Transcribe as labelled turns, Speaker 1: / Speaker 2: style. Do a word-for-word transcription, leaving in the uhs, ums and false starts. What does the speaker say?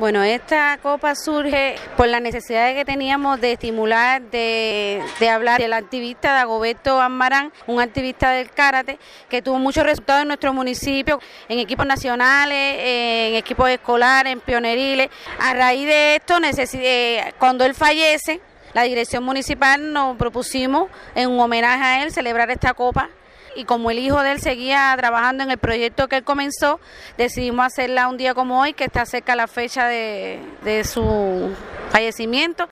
Speaker 1: Bueno, esta copa surge por la necesidad que teníamos de estimular, de, de hablar del activista Dagoberto Almarán, un activista del karate que tuvo muchos resultados en nuestro municipio, en equipos nacionales, en equipos escolares, en pioneriles. A raíz de esto, necesité, cuando él fallece, la dirección municipal nos propusimos, en un homenaje a él, celebrar esta copa. Y como el hijo de él seguía trabajando en el proyecto que él comenzó, decidimos hacerla un día como hoy, que está cerca la fecha de, de su fallecimiento.